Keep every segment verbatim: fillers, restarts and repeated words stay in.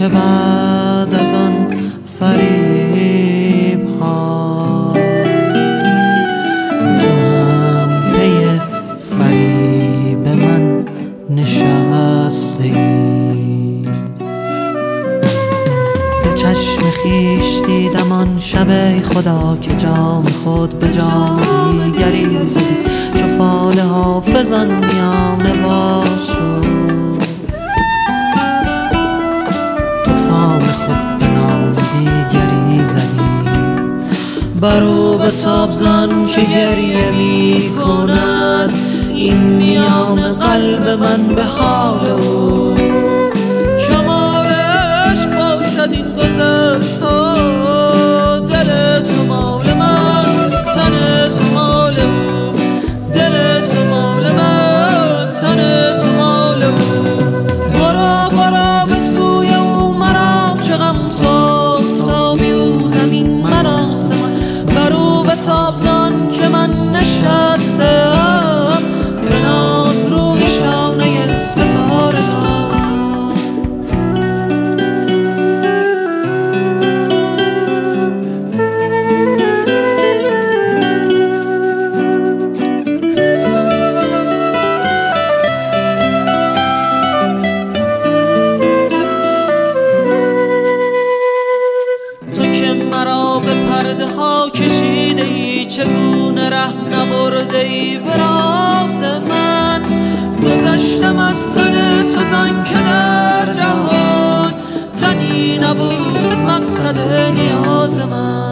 که بعد از آن فریب ها تو هم پی فریب من نشستی. به چشم خویش دیدم آن شب ای خدا که جام خود به جام دیگری زدی، چو فال حافظان میانه باز شد، تو فال خود به نام دیگری زدی. برو به تاب زن که گریه می کند، این میان قلب من به حال او. کمال عشق باشد این گذشت ها، دل تو مال من، تن تو مال او. دل تو مال من، تن تو مال او. برو برو به سوی او، مرا چه غم تو افتابی او زمین من آسمان. برو به تاب زن که من نشستم به ناز روی شانه ستاره ها. تو که مرا به پرده ها کشیده ای، چگونه ره نبرده ای به راز من. گذشتم از تن تو زن که در جهان تنی نبود مقصد نیاز من.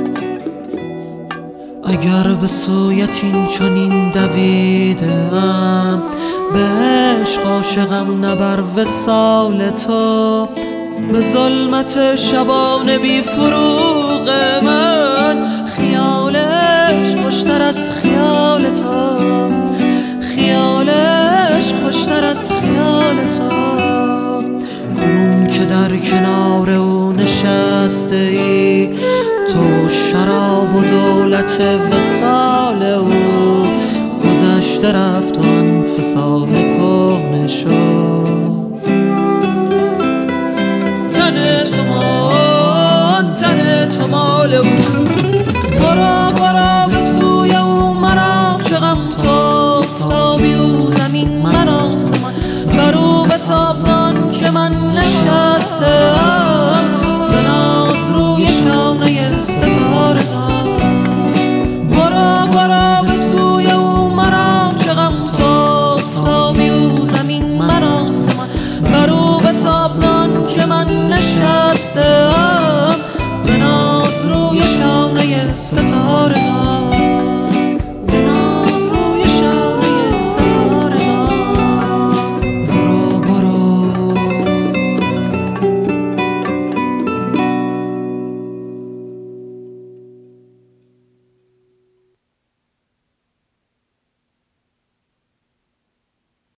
اگر به سویت این چنین دویدم، به عشق عاشقم نه بر وصال تو. به ظلمت شبانه بی فروغ من، خیالش خوشتر از خیال تو. خیالش خوشتر از خیال تو. کنون که در کنار او نشسته ای، تو شراب و دولت وصال او. گذشته رفت و آن فسانه کهنه شد،